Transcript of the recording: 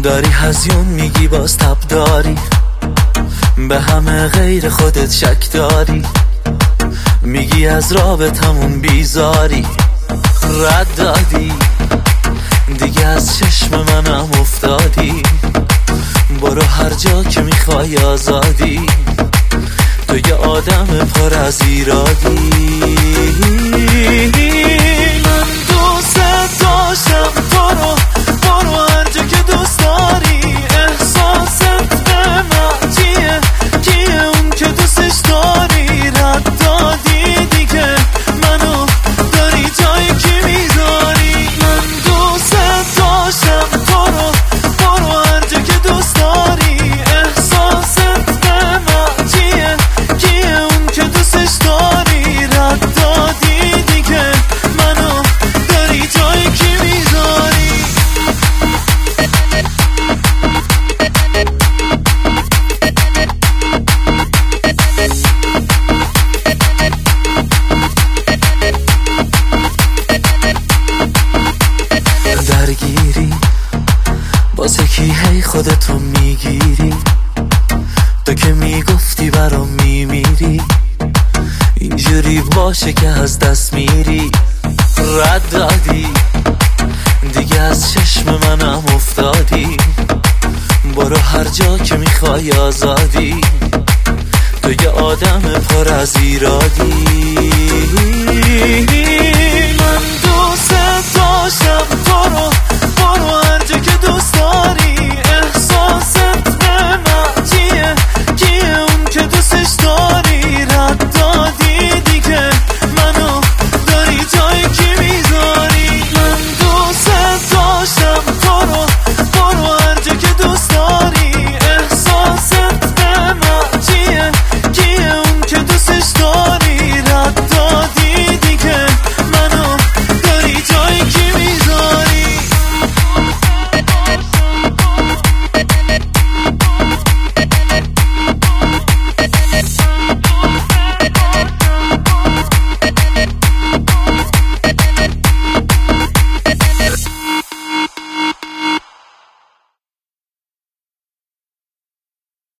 داری هزیون میگی باز تب داری، به همه غیر خودت شک داری، میگی از رابطمون بیزاری، رد دادی دیگه از چشم منم افتادی، برو هر جا که میخوای آزادی، تو یه آدم پر از ایرادی. من دوست داشتم تو رو، برو هر جا که دوست داری، احساست به من چیه، کیه اون که دوستش داری، رد دادی دیگه منو داری جایی که میذاری. من دوست داشتم تو رو، برو هر جا که دوست داری، احساست به من چیه، کیه اون که دوستش داری، رد دادی دیگه منو داری جایی که میذاری. درگیری واسه کی هی خودتو میگیری، تو که میگفتی برام میمیری، اینجوری باشه که از دست میری، رد دادی دیگه از چشم منم افتادی، برو هر جا که میخوای آزادی، تو یه آدم پر از ایرادی.